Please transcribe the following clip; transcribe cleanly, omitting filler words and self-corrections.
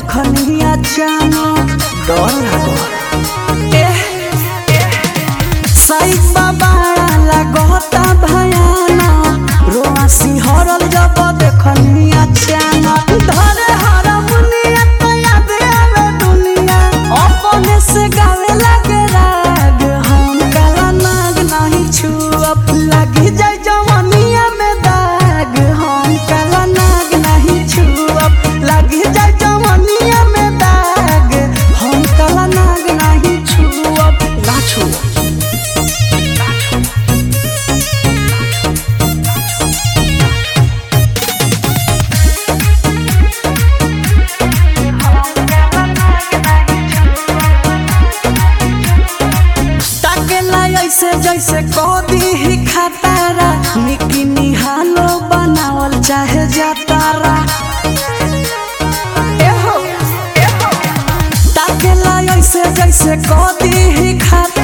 देखनी अचानक डर लागो साइक बाबा लागता भयानक रोआ सिंहरल जब देखनी अचानक धरे हारमोनिया तो याद आवे दुनिया अपने से गावे लगे राग हम काला नाग नहीं छुअब लगी जाए जवानिया में दाग हम काला नाग नहीं छुअब लगी जाए जवानिया में दाग हम काला नाग नहीं छुअब ना छुअब। ऐसे जैसे कभी ही खतारा निकी निहालो बनावल चाहे जातारा ताकेला ऐसे जैसे कभी ही खतारा